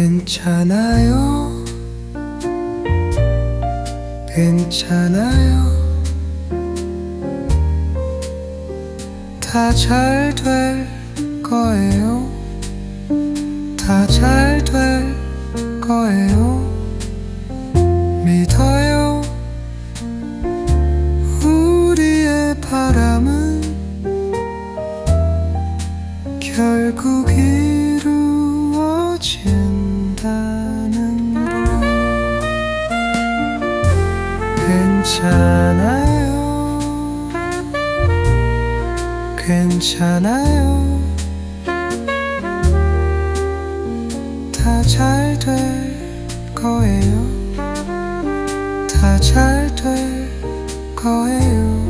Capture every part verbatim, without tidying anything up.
괜찮아요, 괜찮아요. 다 잘 될 거예요, 다 잘 될 거예요. 믿어요. 우리의 바람은 결국 이루어진다는 걸. 괜찮아요, 괜찮아요. 다 잘 될 거예요, 다 잘 될 거예요.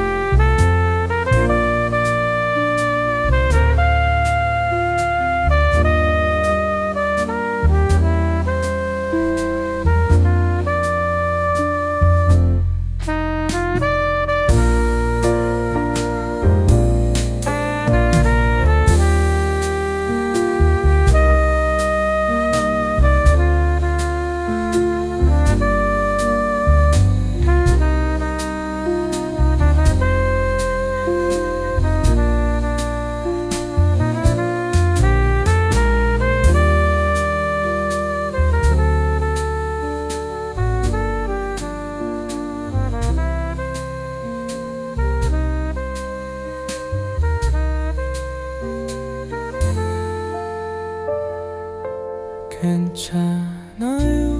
괜찮아요,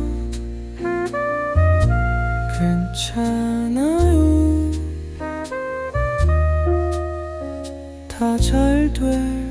괜찮아요. 다 잘 돼.